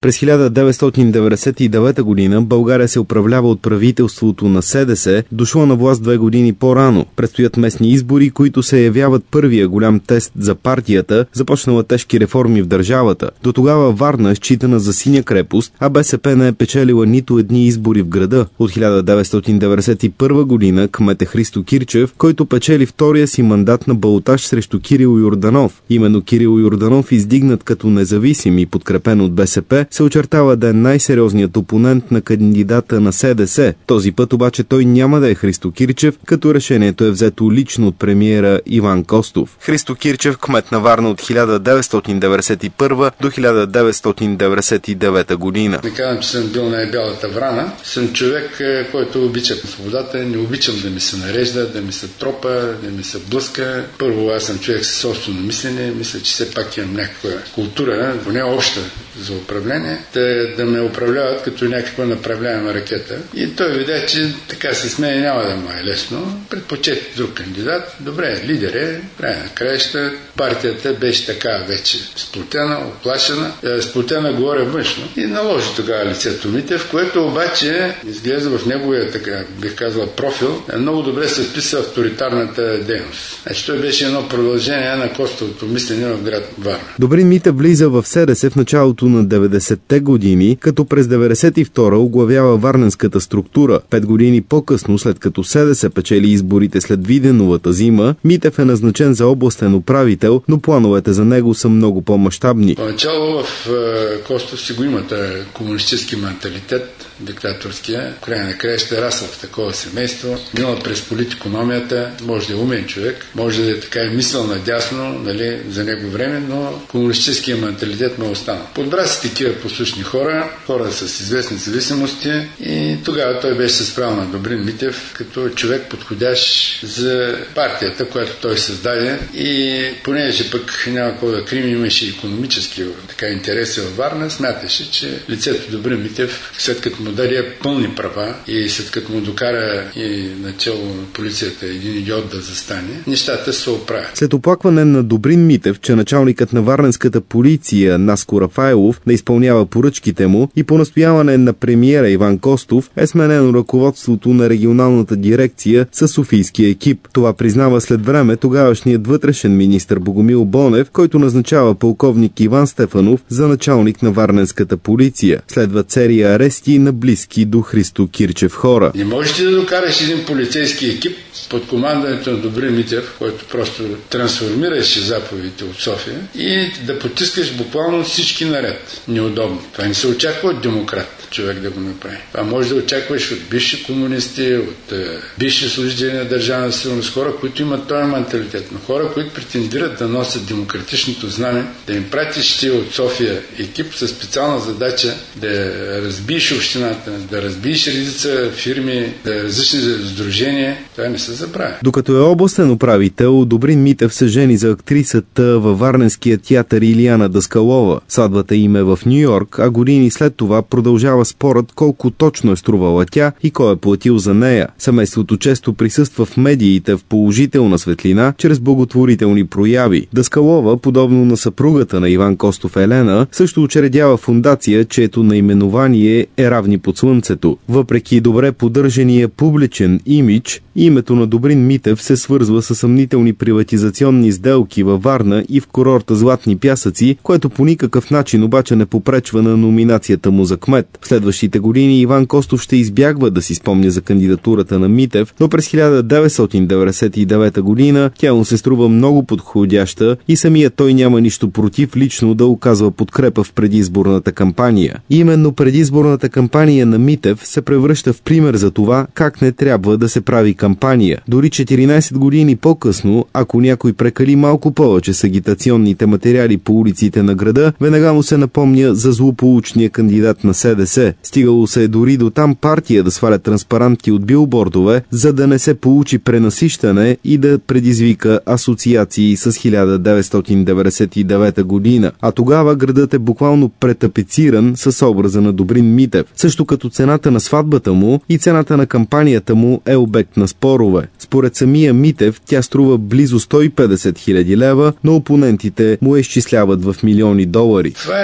През 1999 година България се управлява от правителството на СДС, дошло на власт 2 години по-рано. Предстоят местни избори, които се явяват първия голям тест за партията, започнала тежки реформи в държавата. До тогава Варна е считана за синя крепост, а БСП не е печелила нито едни избори в града. От 1991 година кмет е Христо Кирчев, който печели втория си мандат на балотаж срещу Кирил Йорданов. Именно Кирил Йорданов, издигнат като независим и подкрепен от БСП, се очертава да е най-сериозният опонент на кандидата на СДС. Този път обаче той няма да е Христо Кирчев, като решението е взето лично от премиера Иван Костов. Христо Кирчев, кмет на Варна от 1991 до 1999 година. Не казвам, че съм бил най-бялата Врана. Съм човек, който обича свободата, не обичам да ми се нарежда, да ми се тропа, да ми се блъска. Първо, аз съм човек със собствено мислене. Мисля, че все пак имам някаква култура, поне обща за управление, да ме управляват като някаква направляема ракета. И той видя, че така се смее, няма да му е лесно. Предпочете друг кандидат. Добре, лидер е, край на краища. Партията беше така вече сплотена, оплашена. Сплотена говоря външно. И наложи тогава лицето Митев, което обаче изглежда в неговия, така бих казал, профил, много добре се вписа авторитарната дейност. Значи той беше едно продължение на Костовото мислене в град Варна. Добрин Митев влиза в СДС в началото на 90-те години, като през 92-а оглавява варненската структура. 5 години по-късно, след като СДС печели изборите след Виденовата зима, Митев е назначен за областен управител, но плановете за него са много по-мащабни. Поначало в Костов си го има комунистически менталитет, диктаторския. Край на края ще расъл в такова семейство. Мила през политикономията, може да е умен човек, може да е така и мисъл надясно, нали, за него време, но комунистическия менталитет му е останал. Подбра си такива послушни хора с известни зависимости и тогава той беше се справил на Добрин Митев като човек подходящ за партията, която той създаде и понеже пък няма какво да крим, имаше икономически интереси във Варна, смяташе, че лицето Добрин Митев, след като му даде пълни права и след като му докара и начало на полицията един идиот да застане, нещата се оправят. След оплакване на Добрин Митев, че началникът на варненската полиция Наско Рафайлов не изпълнява поръчките му и по настояване на премиера Иван Костов е сменено ръководството на регионалната дирекция със софийския екип. Това признава след време тогавашният вътрешен министър Богомил Бонев, който назначава полковник Иван Стефанов за началник на варненската полиция. Следват серия арести на близки до Христо Кирчев хора. Не можеш да докараш един полицейски екип под командането на Добрин Митев, който просто трансформираше заповедите от София и да потискаш буквално всички наред. Неудобно. Това не се очаква от демократ човек да го направи. Това може да очакваш от бивши комунисти, от бивши служители на държавна сигурност, хора, които имат този менталитет, но хора, които претендират да носят демократичното знаме, да им пратиш ти от София екип със специална задача да разбиеш общината, да разбиеш редица фирми, да различни сдружения, това не се забравя. Докато е областен управител, Добрин Митев се жени за актрисата във варненския театър Илияна Даскалова. Сватбата им е в Ню-Йорк, а години след това продължава спорът колко точно е струвала тя и кой е платил за нея. Семейството често присъства в медиите в положителна светлина, чрез благотворителни прояви. Даскалова, подобно на съпругата на Иван Костов Елена, също учредява фондация, чието наименование е Равни под слънцето. Въпреки добре поддържания публичен имидж, името на Добрин Митев се свързва с съмнителни приватизационни сделки във Варна и в курорта Златни пясъци, което по никакъв начин обаче не попречва на номинацията му за кмет. В следващите години Иван Костов ще избягва да си спомня за кандидатурата на Митев, но през 1999 година тя му се струва много подходяща и самият той няма нищо против лично да оказва подкрепа в предизборната кампания. Именно предизборната кампания на Митев се превръща в пример за това как не трябва да се прави кампания. Дори 14 години по-късно, ако някой прекали малко повече с агитационните материали по улиците на града, веднага му се напомня за злополучния кандидат на СДС. Стигало се дори до там партия да сваля транспаранти от билбордове, за да не се получи пренасищане и да предизвика асоциации с 1999 година. А тогава градът е буквално претапециран с образа на Добрин Митев. Също като цената на сватбата му и цената на кампанията му е обект на спорове. Според самия Митев тя струва близо 150 000 лева, но опонентите му изчисляват в милиони долари. Това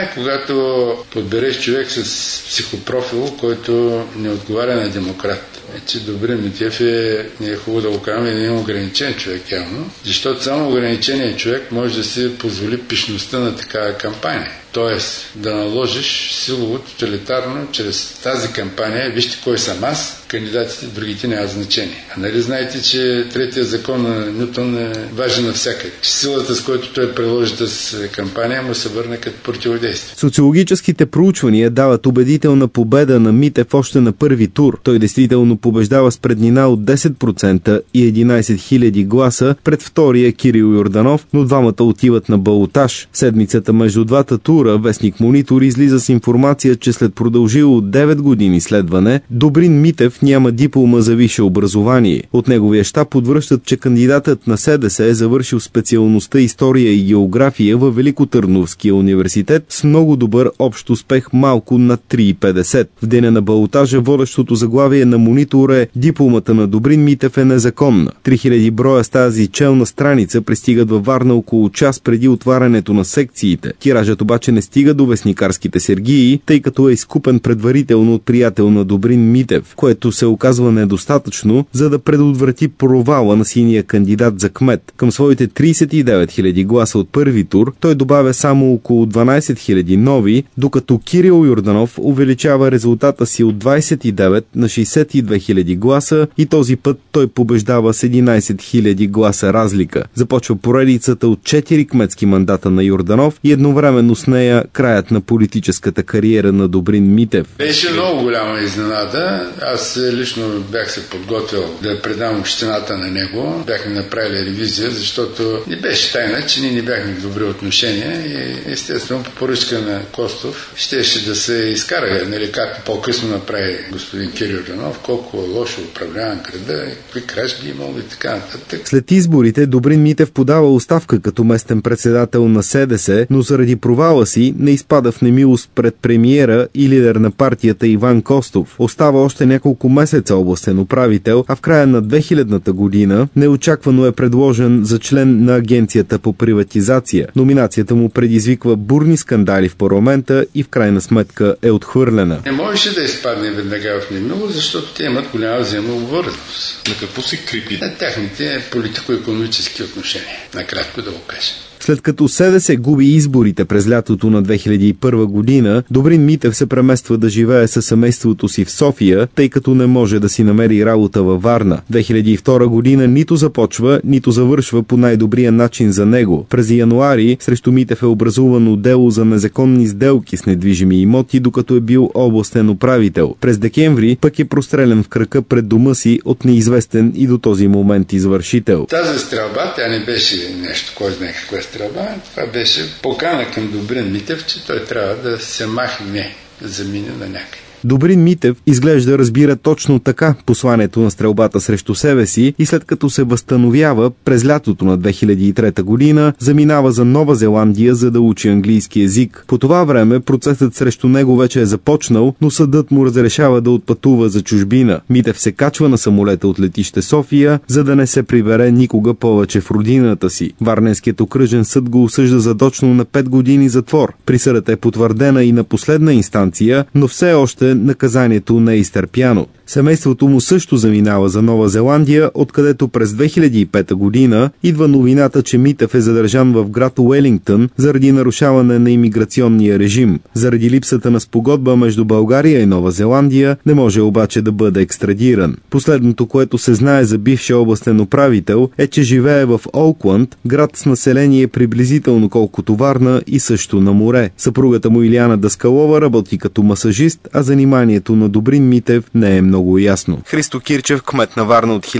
е, когато подбереш човек с психопрофил, който не отговаря на демократ. Добрин Митев не е хубаво да го кажем, не е ограничен човек явно, защото само ограниченият човек може да си позволи пишността на такава кампания. Тоест да наложиш силово, тоталитарно, чрез тази кампания, вижте кой съм аз, кандидатите, другите нямат значение. А нали знаете, че третия закон на Нютон е важен навсякъде. Че силата, с която той приложи тази кампания, му се върне като противодействие. Социологическите проучвания дават убедителна победа на Митев още на първи тур. Той действително побеждава с преднина от 10% и 11 000 гласа пред втория Кирил Йорданов, но двамата отиват на балотаж. Седмицата между двата тура вестник Монитор излиза с информация, че след продължило 9 години следване, Добрин Митев няма диплома за висше образование. От неговия щаб подвръщат, че кандидатът на СДС е завършил специалността история и география във Великотърновския университет с много добър общ успех малко над 3,50. В деня на балотажа водещото заглавие на Монитор е "Дипломата на Добрин Митев е незаконна". 3000 броя с тази челна страница пристигат във Варна около час преди отварянето на секциите. Тиражът обаче не стига до вестникарските сергии, тъй като е изкупен предварително от приятел на Добрин Митев, което се оказва недостатъчно, за да предотврати провала на синия кандидат за кмет. Към своите 39 000 гласа от първи тур, той добавя само около 12 000 нови, докато Кирил Йорданов увеличава резултата си от 29 на 62 000 гласа и този път той побеждава с 11 000 гласа разлика. Започва поредицата от 4 кметски мандата на Йорданов и едновременно с нея краят на политическата кариера на Добрин Митев. Беше много голяма изненада. Аз лично бях се подготвил да предам общината на него. Бяхме направили ревизия, защото не беше тайна, че ние не бяхме в добри отношения и естествено по поръчка на Костов щеше да се изкара, нали, както по-късно направи господин Кирил Йорданов, колко лошо управляван града, какви кражби имало и така нататък. След изборите Добрин Митев подава оставка като местен председател на СДС, но заради провала си не изпада в немилост пред премиера и лидер на партията Иван Костов. Остава още няколко месеца областен управител, а в края на 2000-та година неочаквано е предложен за член на Агенцията по приватизация. Номинацията му предизвиква бурни скандали в парламента и в крайна сметка е отхвърлена. Не можеше да изпадне веднага в немилост, защото те имат голяма взаимообвързаност. На какво се крепи? На тяхните политико-икономически отношения. Накратко да го кажем. След като СДС губи изборите през лятото на 2001 година, Добрин Митев се премества да живее със семейството си в София, тъй като не може да си намери работа във Варна. 2002 година нито започва, нито завършва по най-добрия начин за него. През януари срещу Митев е образувано дело за незаконни сделки с недвижими имоти, докато е бил областен управител. През декември пък е прострелян в крака пред дома си от неизвестен и до този момент извършител. Тази стрелба, тя не беше нещо, кой знае какво стрелба. Това беше покана към Добрин Митев, че той трябва да се махне, да замине на някъде. Добрин Митев изглежда разбира точно така посланието на стрелбата срещу себе си и след като се възстановява през лятото на 2003 година, заминава за Нова Зеландия, за да учи английски език. По това време процесът срещу него вече е започнал, но съдът му разрешава да отпътува за чужбина. Митев се качва на самолета от летище София, за да не се прибере никога повече в родината си. Варненският окръжен съд го осъжда задочно на 5 години затвор. Присъдата е потвърдена и на последна инстанция, но все още наказанието не е изтърпяно. Семейството му също заминава за Нова Зеландия, откъдето през 2005 година идва новината, че Митев е задържан в град Уелингтън заради нарушаване на имиграционния режим. Заради липсата на спогодба между България и Нова Зеландия не може обаче да бъде екстрадиран. Последното, което се знае за бившия областен управител, е, че живее в Оукланд, град с население приблизително колкото Варна и също на море. Съпругата му Илияна Даскалова работи като масажист, а заниманието на Добрин Митев не е много ясно. Христо Кирчев, кмет на Варна от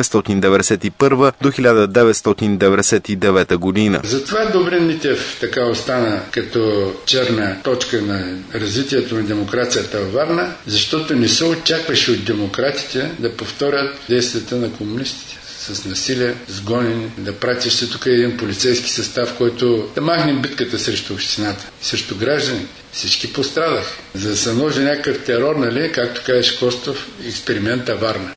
1991 до 1999 година. Затова Добрин Митев така остана като черна точка на развитието на демокрацията във Варна, защото не се очакваше от демократите да повторят действията на комунистите. С насилие, с гонени, да пратище тук един полицейски състав, който да махнем битката срещу общината, срещу гражданите. Всички пострадаха. За да се наложи някакъв терор, нали, както кажеш Костов, експеримента Варна.